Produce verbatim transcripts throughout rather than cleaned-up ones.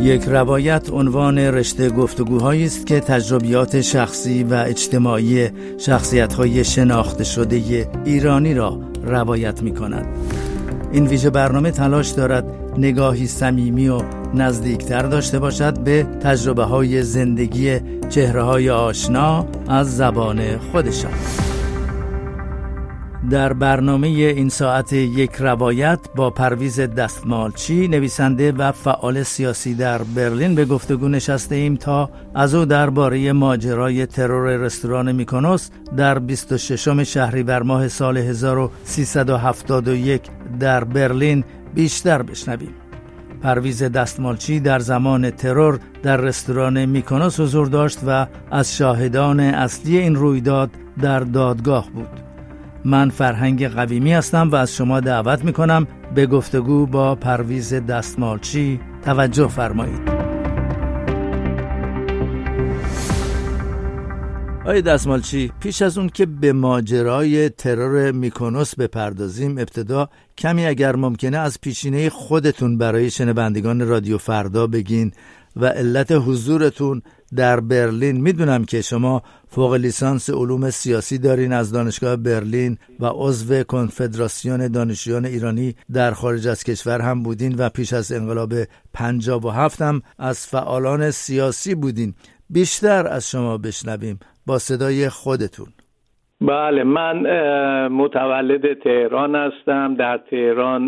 یک روایت عنوان رشته گفتگوهایی است که تجربیات شخصی و اجتماعی شخصیت‌های شناخته شده ایرانی را روایت می‌کند. این ویژه برنامه تلاش دارد نگاهی صمیمی و نزدیکتر داشته باشد به تجربه‌های زندگی چهره‌های آشنا از زبان خودشان. در برنامه این ساعت یک روایت با پرویز دستمالچی، نویسنده و فعال سیاسی در برلین، به گفتگو نشسته ایم تا از او درباره ماجرای ترور رستوران میکونوس در بیست و ششم شهریور ماه سال هزار و سیصد و هفتاد و یک در برلین بیشتر بشنویم. پرویز دستمالچی در زمان ترور در رستوران میکونوس حضور داشت و از شاهدان اصلی این رویداد در دادگاه بود. من فرهنگ قویمی هستم و از شما دعوت میکنم به گفتگو با پرویز دستمالچی توجه فرمایید. آقای دستمالچی، پیش از اون که به ماجرای ترور میکونوس بپردازیم، ابتدا کمی اگر ممکنه از پیشینه خودتون برای شنوندگان رادیو فردا بگین و علت حضورتون در برلین. میدونم که شما فوق لیسانس علوم سیاسی دارین از دانشگاه برلین و عضو کنفدراسیون دانشجویان ایرانی در خارج از کشور هم بودین و پیش از انقلاب پنجاه و هفت هم از فعالان سیاسی بودین. بیشتر از شما بشنویم با صدای خودتون. بله، من متولد تهران هستم. در تهران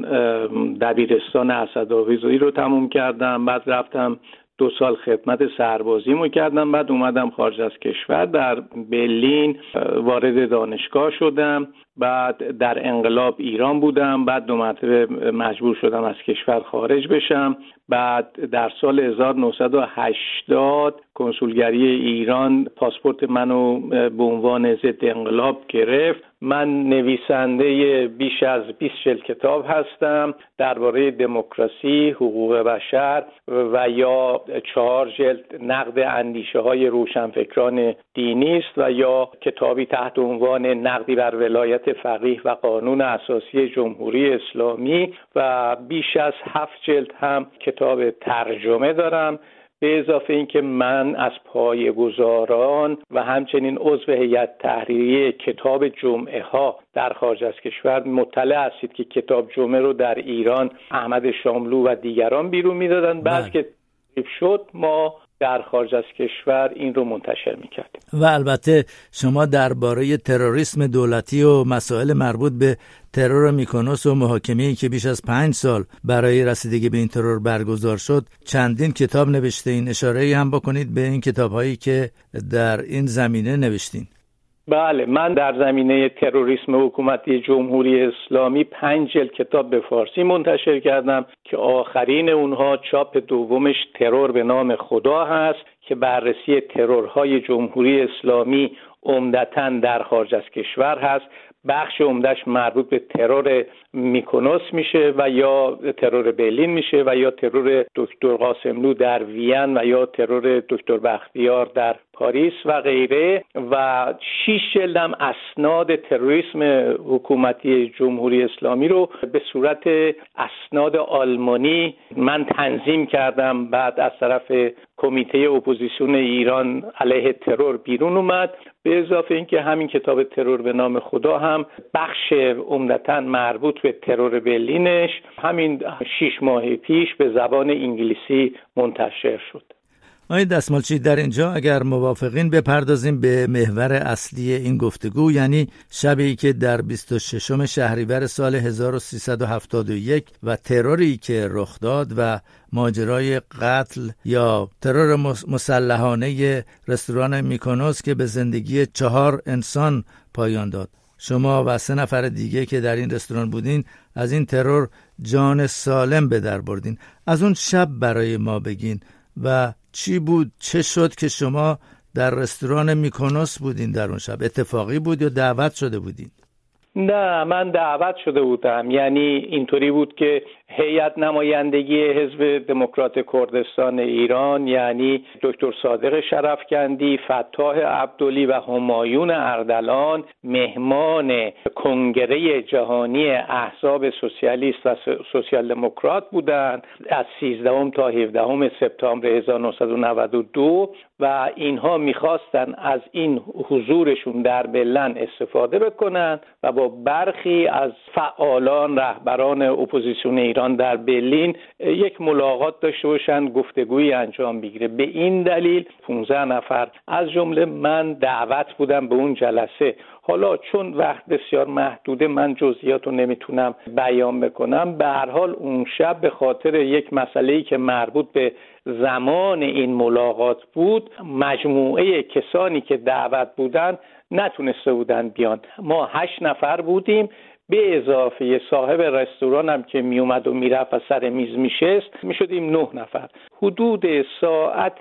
دبیرستان اسدآویزی رو تموم کردم، بعد رفتم دو سال خدمت سربازیمو کردم، بعد اومدم خارج از کشور، در برلین وارد دانشگاه شدم، بعد در انقلاب ایران بودم، بعد دو مرتبه مجبور شدم از کشور خارج بشم. بعد در سال هزار و نهصد و هشتاد کنسولگری ایران پاسپورت منو به عنوان ضد انقلاب گرفت. من نویسنده بیش از بیست جلد کتاب هستم درباره دموکراسی، حقوق بشر و یا چهار جلد نقد اندیشه های روشنفکران دینی است و یا کتابی تحت عنوان نقدی بر ولایت فقیه و قانون اساسی جمهوری اسلامی و بیش از هفت جلد هم کتاب ترجمه دارم. به اضافه اینکه من از پایه‌گذاران و همچنین عضو هیئت تحریریه کتاب جمعه ها در خارج از کشور. مطلع هستید که کتاب جمعه رو در ایران احمد شاملو و دیگران بیرون میدادن، بعد که تصویب شد ما در خارج از کشور این رو منتشر میکردیم. و البته شما درباره تروریسم دولتی و مسائل مربوط به ترور میکونوس و محاکمه‌ای که بیش از پنج سال برای رسیدگی به این ترور برگزار شد چندین کتاب نوشتین. اشاره‌ای هم بکنید به این کتاب‌هایی که در این زمینه نوشتین. بله، من در زمینه تروریسم حکومتی جمهوری اسلامی پنج جلد کتاب به فارسی منتشر کردم که آخرین اونها چاپ دومش ترور به نام خدا هست که بررسی ترورهای جمهوری اسلامی عمدتاً در خارج از کشور هست. بخش عمدهش مربوط به ترور میکونوس میشه و یا ترور برلین میشه و یا ترور دکتر قاسملو در وین و یا ترور دکتر بختیار در پاریس و غیره. و شش جلدم اسناد تروریسم حکومتی جمهوری اسلامی رو به صورت اسناد آلمانی من تنظیم کردم، بعد از طرف کمیته اپوزیسیون ایران علیه ترور بیرون اومد. به اضافه اینکه همین کتاب ترور به نام خدا هم بخش عمدتاً مربوط به ترور برلینش همین شش ماه پیش به زبان انگلیسی منتشر شد. آقای دستمالچی، در اینجا اگر موافقین بپردازیم به محور اصلی این گفتگو، یعنی شبی که در بیست و ششم شهریور سال هزار و سیصد و هفتاد و یک و تروری که رخ داد و ماجرای قتل یا ترور مسلحانه رستوران میکونوس که به زندگی چهار انسان پایان داد. شما و سه نفر دیگه که در این رستوران بودین از این ترور جان سالم به در بردین. از اون شب برای ما بگین و چی بود، چه شد که شما در رستوران میکونوس بودین در اون شب؟ اتفاقی بود یا دعوت شده بودین؟ نه، من دعوت شده بودم. یعنی اینطوری بود که هیئت نمایندگی حزب دموکرات کردستان ایران، یعنی دکتر صادق شرفکندی، فتاح عبدلی و همایون اردلان مهمان کنگره جهانی احزاب سوسیالیست و سوسیال دموکرات بودند از سیزدهم تا هفدهم سپتامبر هزار و نهصد و نود و دو و اینها میخواستن از این حضورشون در برلین استفاده بکنن و با برخی از فعالان رهبران اپوزیسیون ایران در برلین یک ملاقات داشته باشن، گفتگویی انجام بگیره. به این دلیل پانزده نفر از جمله من دعوت بودم به اون جلسه. حالا چون وقت بسیار محدوده من جزئیات رو نمیتونم بیان بکنم. به هر حال اون شب به خاطر یک مسئله‌ای که مربوط به زمان این ملاقات بود، مجموعه کسانی که دعوت بودن نتونسته بودن بیان. ما هشت نفر بودیم، به اضافه صاحب رستوران هم که می اومد و میرفت و سر میز میشست میشدیم نه نفر. حدود ساعت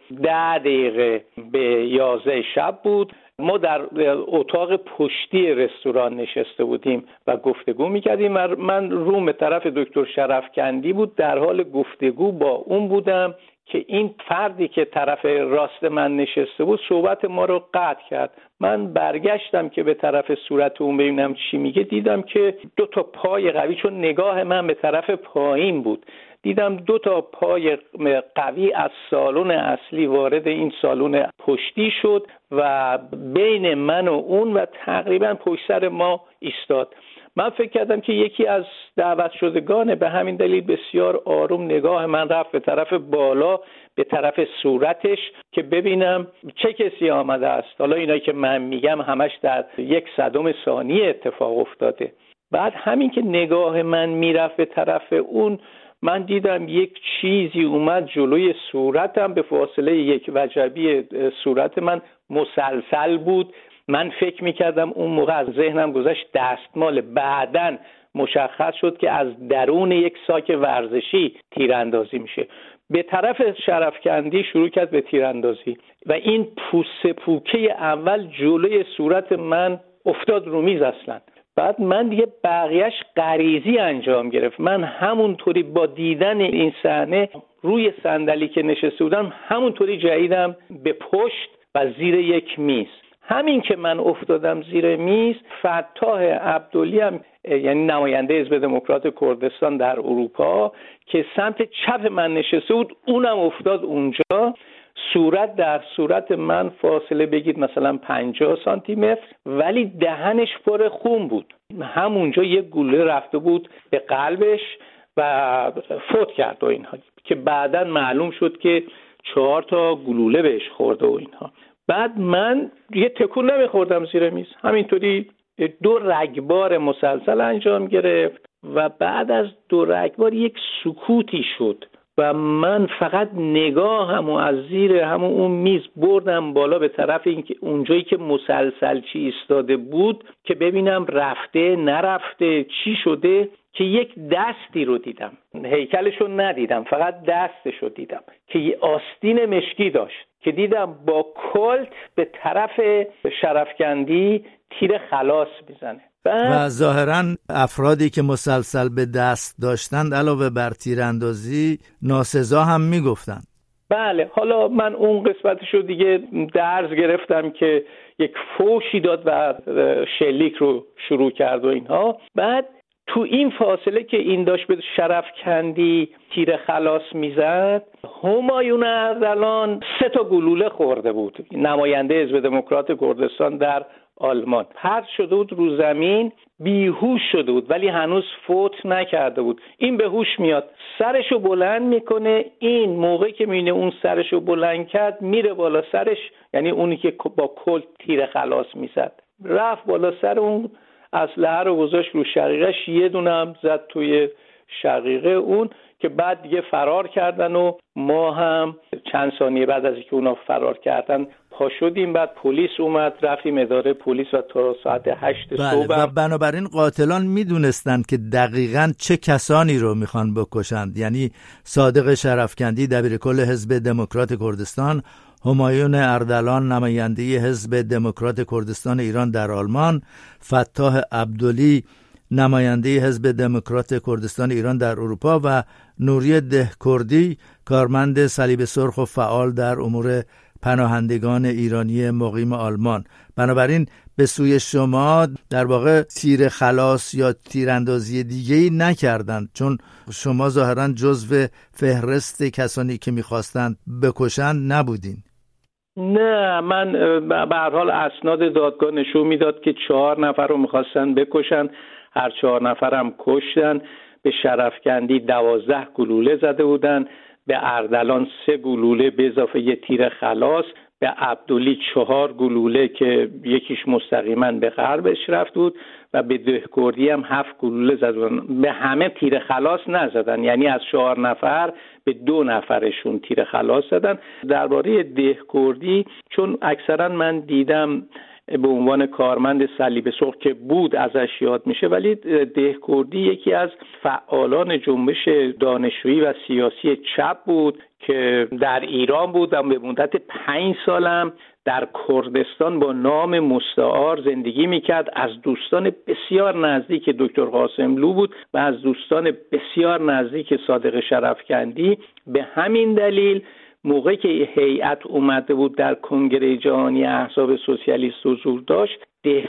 ده دقیقه به یازده شب بود. ما در اتاق پشتی رستوران نشسته بودیم و گفتگو میکردیم. من روم به طرف دکتر شرفکندی بود، در حال گفتگو با اون بودم که این فردی که طرف راست من نشسته بود صحبت ما رو قطع کرد. من برگشتم که به طرف صورت اون ببینم چی میگه، دیدم که دو تا پای قوی، چون نگاه من به طرف پایین بود، دیدم دو تا پای قوی از سالن اصلی وارد این سالن پشتی شد و بین من و اون و تقریبا پشت سر ما ایستاد. من فکر کردم که یکی از دعوت شدگانه، به همین دلیل بسیار آروم نگاه من رفت به طرف بالا، به طرف صورتش که ببینم چه کسی آمده است. حالا اینایی که من میگم همش در یک صدم ثانیه اتفاق افتاده. بعد همین که نگاه من میرفت به طرف اون، من دیدم یک چیزی اومد جلوی صورتم، به فاصله یک وجبی صورت من مسلسل بود. من فکر میکردم اون موقع از ذهنم گذشت دستمال. بعدن مشخص شد که از درون یک ساک ورزشی تیراندازی میشه. به طرف شرفکندی شروع کرد به تیراندازی و این پوست پوکه اول جلوی صورت من افتاد رو میز اصلا. بعد من دیگه بقیهش غریزی انجام گرفت. من همونطوری با دیدن این صحنه روی صندلی که نشسته بودم همونطوری جهیدم به پشت و زیر یک میز. همین که من افتادم زیر میز، فتاح عبدلی هم یعنی نماینده حزب دموکرات کردستان در اروپا که سمت چپ من نشسته بود، اونم افتاد اونجا. صورت در صورت من فاصله بگید مثلا پنجاه سانتی متر، ولی دهنش پر خون بود. همونجا یک گلوله رفته بود به قلبش و فوت کرد و اینها، که بعداً معلوم شد که چهار تا گلوله بهش خورده و اینها. بعد من یه تکون نمیخوردم زیر میز، همینطوری دو رگبار مسلسل انجام گرفت و بعد از دو رگبار یک سکوتی شد و من فقط نگاهمو از زیر همون اون میز بردم بالا به طرف این که اونجایی که مسلسل چی ایستاده بود که ببینم رفته نرفته چی شده، که یک دستی رو دیدم. هیکلشو ندیدم، فقط دستشو دیدم که یه آستین مشکی داشت که دیدم با کلت به طرف شرفکندی تیر خلاص میزنه. و ظاهراً افرادی که مسلسل به دست داشتند علاوه بر تیراندازی ناسزا هم میگفتند. بله، حالا من اون قسمتشو دیگه درز گرفتم که یک فوشی داد و شلیک رو شروع کرد و اینها. بعد تو این فاصله که این داشت به شرفکندی تیر خلاص میزد، همایون اردلان سه تا گلوله خورده بود، نماینده حزب دموکرات کردستان در آلمان. پرت شده بود رو زمین، بیهوش شده بود ولی هنوز فوت نکرده بود. این به هوش میاد، سرشو بلند میکنه. این موقعی که میبینه اون سرشو بلند کرد، میره بالا سرش، یعنی اونی که با کلت تیر خلاص میزد، رفت بالا سر اون، اسلحه رو گذاشت رو شقیقش، یه دونه هم زد توی شقیقه اون که بعد دیگه فرار کردن و ما هم چند ثانیه بعد از اینکه اونا فرار کردن پا شدیم. بعد پلیس اومد، رفتیم اداره پلیس و تا ساعت هشت صبح. و بنابراین قاتلان میدونستند که دقیقاً چه کسانی رو میخوان بکشند، یعنی صادق شرفکندی دبیرکل حزب دموکرات کردستان، همایون اردلان نماینده حزب دموکرات کردستان ایران در آلمان، فتاح عبدلی نماینده حزب دموکرات کردستان ایران در اروپا و نوری دهکردی کارمند صلیب سرخ و فعال در امور پناهندگان ایرانی مقیم آلمان. بنابراین به سوی شما در واقع تیر خلاص یا تیراندازی دیگه‌ای نکردند، چون شما ظاهراً جزو فهرست کسانی که می‌خواستند بکشند نبودین. نه، من به هر حال اسناد دادگاه نشون میداد که چهار نفر رو می‌خواستن بکشن، هر چهار نفرم کشتن. به شرفکندی دوازده گلوله زده بودن، به اردلان سه گلوله به اضافه یه تیر خلاص، به عبدلی چهار گلوله که یکیش مستقیما به غربش رفت بود و به دهکردی هم هفت گلوله زدن. به همه تیر خلاص نزدن، یعنی از چهار نفر به دو نفرشون تیر خلاص زدن. درباره دهکردی چون اکثرا من دیدم به عنوان کارمند صلیب سرخ که بود ازش یاد میشه، ولی دهکردی یکی از فعالان جنبش دانشجویی و سیاسی چپ بود که در ایران بود و به مدت پنج سالم در کردستان با نام مستعار زندگی میکرد. از دوستان بسیار نزدیک دکتر قاسملو بود و از دوستان بسیار نزدیک صادق شرفکندی. به همین دلیل موقعی که هیئت اومده بود در کنگره جهانی احزاب سوسیالیست حضور داشت،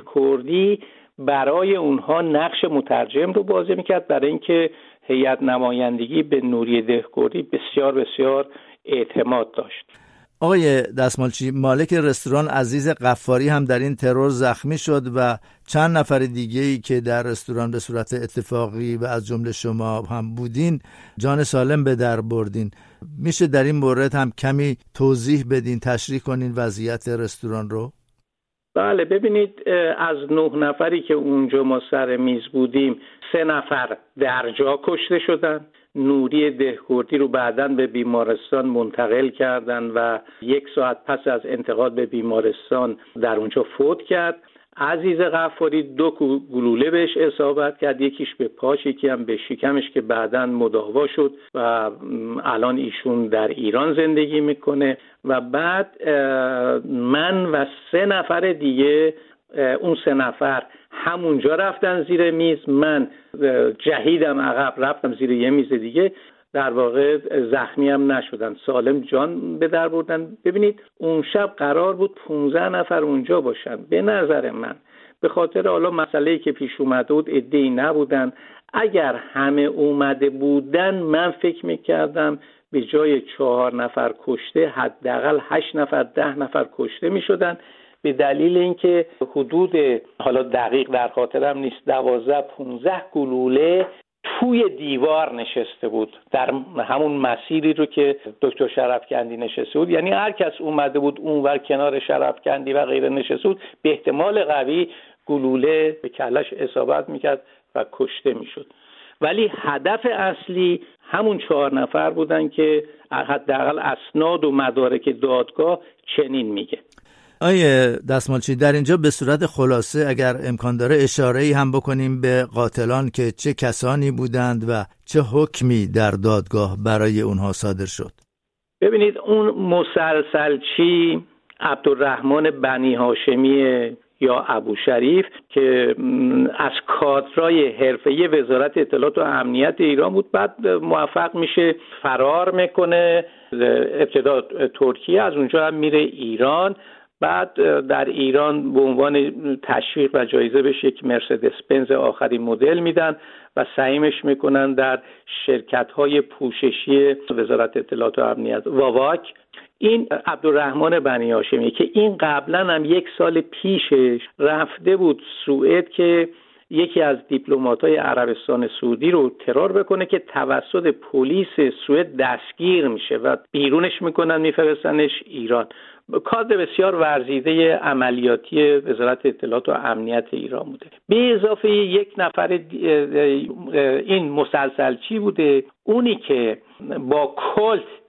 دهکردی برای اونها نقش مترجم رو بازی میکرد، برای اینکه هیئت نمایندگی به نوری دهکردی بسیار بسیار اعتماد داشت. آقای دستمالچی، مالک رستوران عزیز غفاری هم در این ترور زخمی شد و چند نفر دیگه‌ای که در رستوران به صورت اتفاقی و از جمله شما هم بودین جان سالم به در بردین. میشه در این مورد هم کمی توضیح بدین، تشریح کنین وضعیت رستوران رو؟ بله، ببینید، از نه نفری که اونجا ما سر میز بودیم سه نفر در جا کشته شدن. نوری دهکردی رو بعداً به بیمارستان منتقل کردن و یک ساعت پس از انتقال به بیمارستان در اونجا فوت کرد. عزیز غفاری دو گلوله بهش اصابت کرد، یکیش به پاش، یکی هم به شکمش که بعداً مداوا شد و الان ایشون در ایران زندگی میکنه. و بعد من و سه نفر دیگه، اون سه نفر همونجا رفتن زیر میز، من جهیدم عقب رفتم زیر یه میز دیگه، در واقع زخمی هم نشدن، سالم جان به در بردن. ببینید اون شب قرار بود پانزده نفر اونجا باشن. به نظر من به خاطر حالا مسئله‌ای که پیش اومده بود عده‌ای نبودن. اگر همه اومده بودن من فکر میکردم به جای چهار نفر کشته حداقل هشت نفر ده نفر کشته میشدن، به دلیل اینکه حدود، حالا دقیق در خاطرم نیست، دوازده پونزده گلوله توی دیوار نشسته بود، در همون مسیری رو که دکتر شرفکندی نشسته بود. یعنی هر کس اومده بود اونور کنار شرفکندی و غیره نشسته بود، به احتمال قوی گلوله به کلش اصابت میکرد و کشته میشد. ولی هدف اصلی همون چهار نفر بودن که حداقل اسناد و مدارک دادگاه چنین میگه. آیه دستمالچی، در اینجا به صورت خلاصه اگر امکان داره اشاره‌ای هم بکنیم به قاتلان که چه کسانی بودند و چه حکمی در دادگاه برای اونها صادر شد. ببینید، اون مسلسلچی عبدالرحمن بنی هاشمی یا ابو شریف که از کادرای حرفه‌ای وزارت اطلاعات و امنیت ایران بود، بعد موفق میشه فرار میکنه، ابتدا ترکیه، از اونجا هم میره ایران. بعد در ایران به عنوان تشویق و جایزه بهش یک مرسدس بنز آخرین مدل میدن و سعیمش میکنن در شرکت‌های پوششی وزارت اطلاعات و امنیت واواک. این عبدالرحمن بنی هاشمی که این قبلا هم یک سال پیشش رفته بود سوئد که یکی از دیپلمات‌های عربستان سعودی رو ترور بکنه که توسط پلیس سوئد دستگیر میشه و بیرونش میکنن میفرستنش ایران. کادر بسیار ورزیده عملیاتی وزارت اطلاعات و امنیت ایران بوده. به اضافه یک نفر این مسلسلچی بوده، اونی که با کلت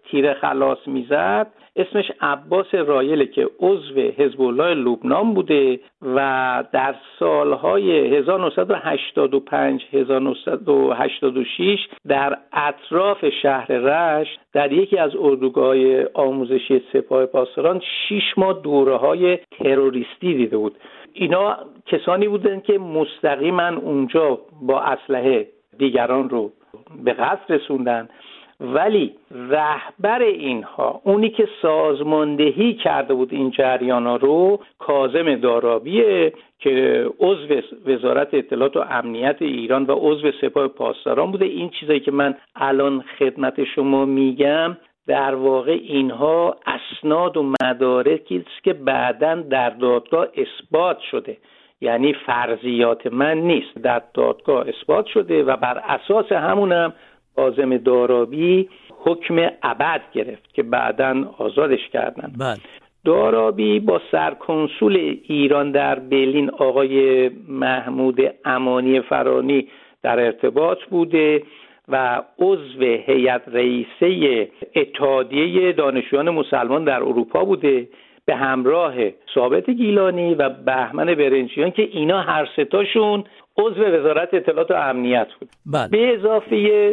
تیر خلاص میزد اسمش عباس رایله که عضو حزب الله لبنان بوده و در سالهای هزار و نهصد و هشتاد و پنج هزار و نهصد و هشتاد و شش در اطراف شهر رشت در یکی از اردوگاه‌های آموزشی سپاه پاسداران شش ماه دوره‌های تروریستی دیده بود. اینا کسانی بودند که مستقیما اونجا با اسلحه دیگران رو به قتل رسوندن، ولی رهبر اینها، اونی که سازماندهی کرده بود این جریانا رو، کاظم دارابیه که عضو وزارت اطلاعات و امنیت ایران و عضو سپاه پاسداران بوده. این چیزایی که من الان خدمت شما میگم در واقع اینها اسناد و مدارکی است که بعداً در دادگاه اثبات شده، یعنی فرضیات من نیست، در دادگاه اثبات شده و بر اساس همونم کاظم دارابی حکم ابد گرفت که بعداً آزادش کردن. بله. دارابی با سرکنسول ایران در برلین آقای محمود امانی فرانی در ارتباط بوده و عضو هیئت رئیسه اتحادیه دانشجویان مسلمان در اروپا بوده به همراه ثابت گیلانی و بهمن برنجیان که اینا هر سه تاشون عضو وزارت اطلاعات و امنیت بود. بله. به اضافه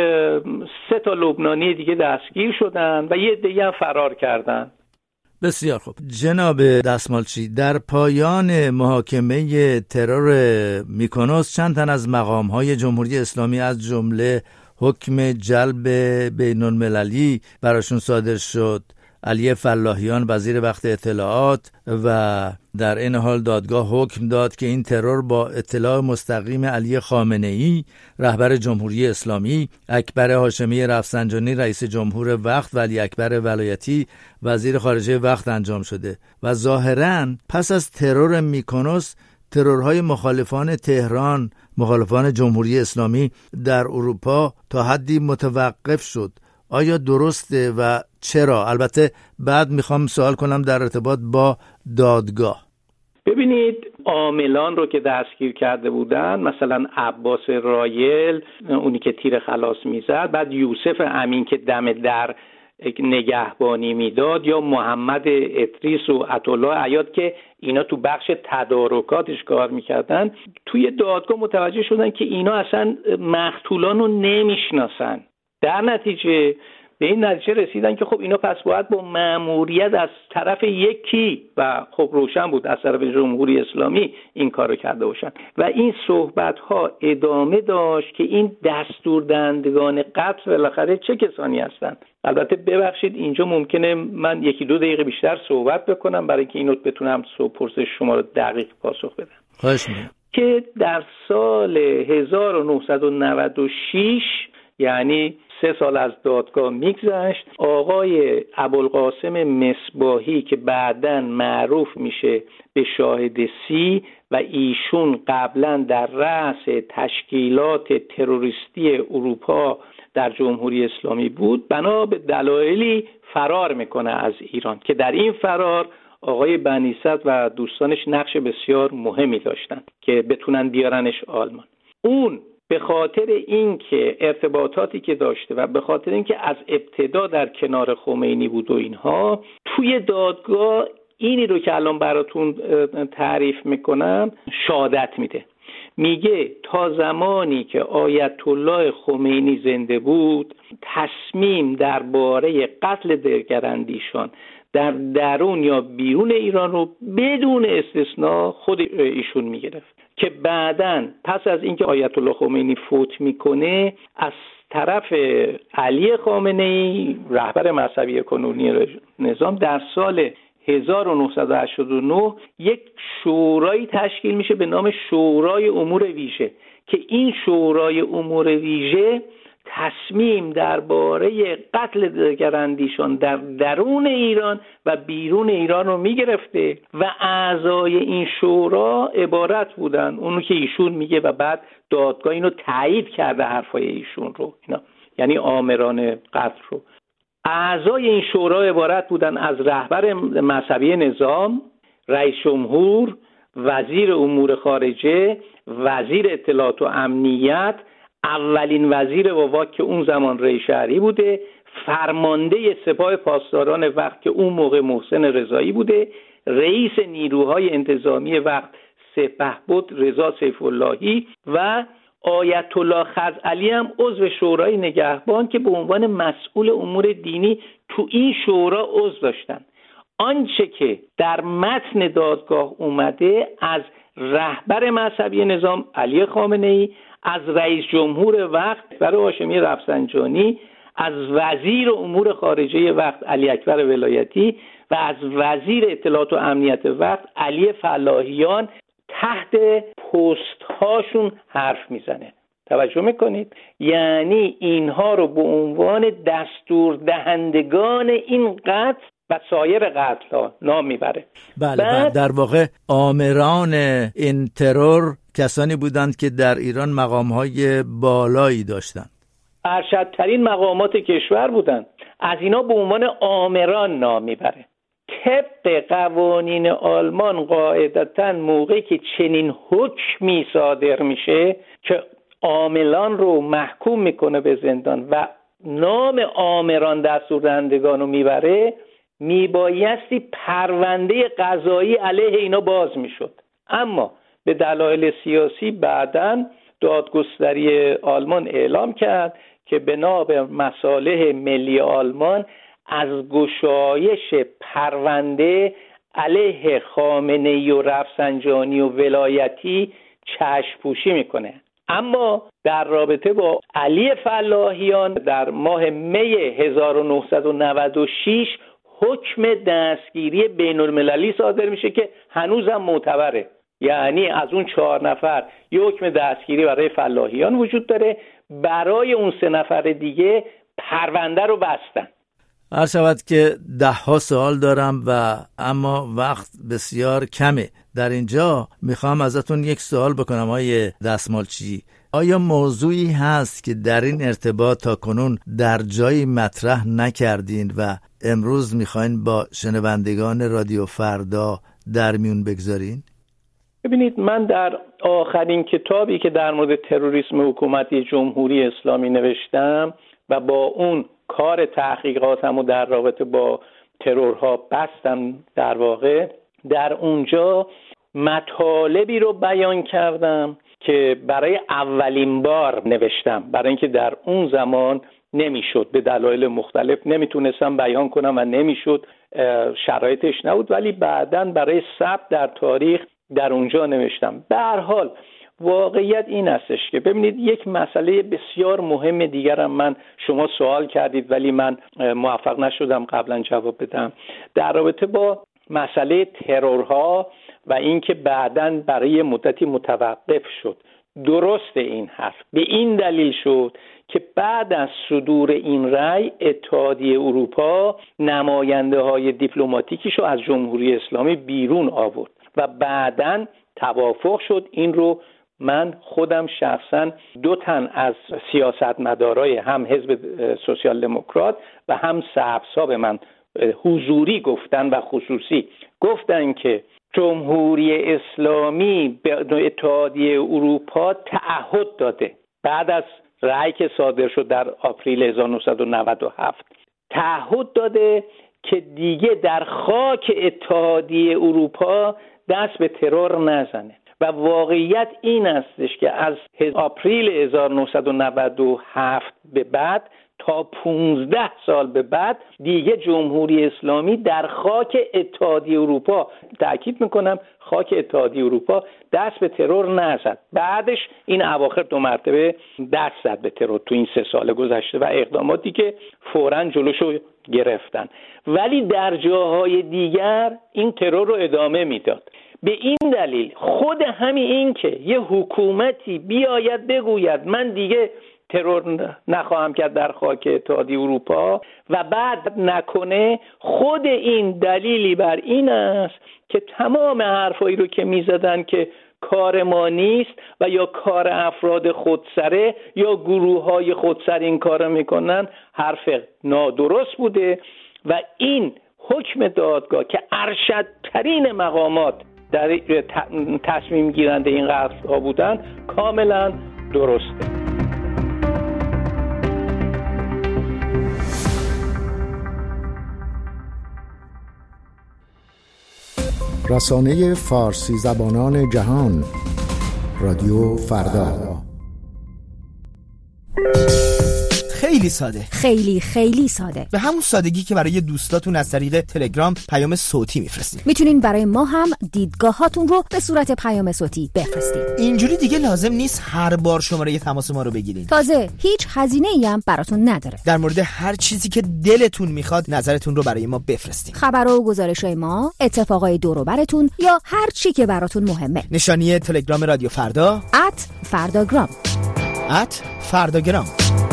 سه تا لبنانی دیگه دستگیر شدن و یه دیگه هم فرار کردن. بسیار خوب جناب دستمالچی، در پایان محاکمه ترور میکنوس چند تن از مقام‌های جمهوری اسلامی از جمله حکم جلب بین‌المللی براشون صادر شد. علی فلاحیان وزیر وقت اطلاعات و در این حال دادگاه حکم داد که این ترور با اطلاع مستقیم علی خامنه‌ای رهبر جمهوری اسلامی، اکبر هاشمی رفسنجانی رئیس جمهور وقت و علی اکبر ولایتی وزیر خارجه وقت انجام شده و ظاهراً پس از ترور میکنوس ترورهای مخالفان تهران، مخالفان جمهوری اسلامی در اروپا تا حدی متوقف شد. آیا درسته و چرا؟ البته بعد میخوام سوال کنم در ارتباط با دادگاه. ببینید عاملان رو که دستگیر کرده بودن، مثلا عباس رایل اونی که تیر خلاص میزد، بعد یوسف امین که دم در نگهبانی میداد، یا محمد ادریس و عطاالله عیاد که اینا تو بخش تدارکاتش کار میکردن، توی دادگاه متوجه شدن که اینا اصلا مقتولان رو نمیشناسن. در نتیجه به این نتیجه رسیدن که خب اینا پس باید با مأموریت از طرف یکی و خب روشن بود از طرف جمهوری اسلامی این کارو کرده باشن و این صحبت ها ادامه داشت که این دستوردهندگان قتل بالاخره چه کسانی هستند. البته ببخشید اینجا ممکنه من یکی دو دقیقه بیشتر صحبت بکنم برای که اینو بتونم پرسش شما رو دقیق پاسخ بدم. خواهش می‌کنم. که در سال هزار و نهصد و نود و شش یعنی سه سال از دادگاه میگذشت، آقای ابوالقاسم مصباحی که بعداً معروف میشه به شاهد سی و ایشون قبلا در رأس تشکیلات تروریستی اروپا در جمهوری اسلامی بود، بنا به دلایلی فرار میکنه از ایران که در این فرار آقای بنی‌صدر و دوستانش نقش بسیار مهمی داشتن که بتونن بیارنش آلمان. اون به خاطر اینکه ارتباطاتی که داشته و به خاطر اینکه از ابتدا در کنار خمینی بود و اینها، توی دادگاه اینی رو که الان براتون تعریف میکنم شهادت میده. میگه تا زمانی که آیت الله خمینی زنده بود تصمیم درباره قتل دگراندیشان در درون یا بیرون ایران رو بدون استثناء خود ایشون میگرفت که بعداً پس از اینکه آیت الله خمینی فوت میکنه از طرف علی خامنه‌ای رهبر مذهبی کنونی نظام در سال هزار و نهصد و هشتاد و نه یک شورایی تشکیل میشه به نام شورای امور ویژه که این شورای امور ویژه تصمیم درباره قتل دگراندیشان در درون ایران و بیرون ایران رو میگرفته و اعضای این شورا عبارت بودن اونو که ایشون میگه و بعد دادگاه اینو تایید کرده حرفای ایشون رو، اینا یعنی آمران قتل رو. اعضای این شورا عبارت بودن از رهبر مذهبی نظام، رئیس جمهور، وزیر امور خارجه، وزیر اطلاعات و امنیت، اولین وزیر وواک که اون زمان رئیس شهری بوده، فرمانده سپاه پاسداران وقت که اون موقع محسن رضایی بوده، رئیس نیروهای انتظامی وقت سپهبد رضا سیف اللهی و آیت الله خزعلی هم عضو شورای نگهبان که به عنوان مسئول امور دینی تو این شورا عضو داشتن. آنچه که در متن دادگاه اومده از رهبر مذهبی نظام علی خامنه‌ای، از رئیس جمهور وقت برای هاشمی رفسنجانی، از وزیر امور خارجه وقت علی اکبر ولایتی و از وزیر اطلاعات و امنیت وقت علی فلاحیان تحت پست هاشون حرف میزنه. توجه میکنید؟ یعنی اینها رو به عنوان دستور دهندگان این قتل و سایر قتل ها نام میبره. بله و در واقع آمران این ترور کسانی بودند که در ایران مقام‌های بالایی داشتند، ارشدترین مقامات کشور بودند. از اینا به عنوان آمران نام میبره. طبق قوانین آلمان قاعدتاً موقعی که چنین حکمی صادر میشه که عاملان رو محکوم میکنه به زندان و نام آمران دستوردهندگان رو میبره، میبایستی پرونده قضایی علیه اینا باز میشد. اما به دلایل سیاسی بعداً دادگستری آلمان اعلام کرد که بنا به مصالح ملی آلمان از گشایش پرونده علیه خامنه‌ای و رفسنجانی و ولایتی چشم پوشی میکنه. اما در رابطه با علی فلاحیان در ماه می هزار و نهصد و نود و شش حکم دستگیری بین المللی صادر میشه که هنوزم معتبره. یعنی از اون چهار نفر یک حکم دستگیری برای فلاحیان وجود داره، برای اون سه نفر دیگه پرونده رو بستن. عرض شود که ده ها سوال دارم و اما وقت بسیار کمه. در اینجا میخوام ازتون یک سوال بکنم آقای دستمالچی. آیا موضوعی هست که در این ارتباط تا کنون در جایی مطرح نکردین و امروز میخواین با شنوندگان رادیو فردا در میون بگذارین؟ ببینید، من در آخرین کتابی که در مورد تروریسم حکومتی جمهوری اسلامی نوشتم و با اون کار تحقیقاتم و در رابطه با ترورها بستم، در واقع در اونجا مطالبی رو بیان کردم که برای اولین بار نوشتم، برای اینکه در اون زمان نمیشد، به دلایل مختلف نمیتونستم بیان کنم و نمیشد، شرایطش نبود، ولی بعداً برای ثبت در تاریخ در اونجا نوشتم. به هر حال واقعیت این هستش که ببینید یک مسئله بسیار مهم دیگرم من شما سوال کردید ولی من موفق نشدم قبلا جواب بدم در رابطه با مسئله ترورها و اینکه بعداً برای مدتی متوقف شد. درست این حرف به این دلیل شد که بعد از صدور این رأی اتحادیه اروپا نماینده های دیپلماتیکیش رو از جمهوری اسلامی بیرون آورد و بعداً توافق شد. این رو من خودم شخصا دو تن از سیاستمدارای هم حزب سوسیال دموکرات و هم سبزها به من حضوری گفتن و خصوصی گفتن که جمهوری اسلامی به اتحادیه اروپا تعهد داده بعد از رأی که صادر شد در آپریل هزار و نهصد و نود و هفت تعهد داده که دیگه در خاک اتحادیه اروپا دست به ترور نزنه و واقعیت این استش که از آپریل هزار و نهصد و نود و هفت به بعد تا پونزده سال به بعد دیگه جمهوری اسلامی در خاک اتحادیه اروپا، تأکید میکنم خاک اتحادیه اروپا، دست به ترور نزد. بعدش این اواخر دو مرتبه دست زد به ترور تو این سه سال گذشته و اقداماتی که فوراً جلوشو گرفتن، ولی در جاهای دیگر این ترور رو ادامه میداد. به این دلیل خود همین این که یه حکومتی بیاید بگوید من دیگه ترور نخواهم کرد در خاک اتحادیه اروپا و بعد نکنه، خود این دلیلی بر این است که تمام حرفایی رو که میزدن که کار ما نیست و یا کار افراد خودسره یا گروه های خودسر این کار میکنن حرف نادرست بوده و این حکم دادگاه که ارشدترین مقامات در تصمیم گیرنده این قتل ها بودن کاملا درسته. رسانه فارسی زبانان جهان، رادیو فردا. خیلی ساده، خیلی خیلی ساده، به همون سادگی که برای دوستاتون از طریق تلگرام پیام صوتی میفرستید. میتونین برای ما هم دیدگاهاتون رو به صورت پیام صوتی بفرستید. اینجوری دیگه لازم نیست هر بار شماره تماس ما رو بگیرین. تازه هیچ هزینه‌ای هم براتون نداره. در مورد هر چیزی که دلتون میخواد نظرتون رو برای ما بفرستید. خبر و گزارش‌های ما، اتفاقای دور و براتون یا هر چی که براتون مهمه. نشانی تلگرام رادیو فردا ات فرداگرام ات فرداگرام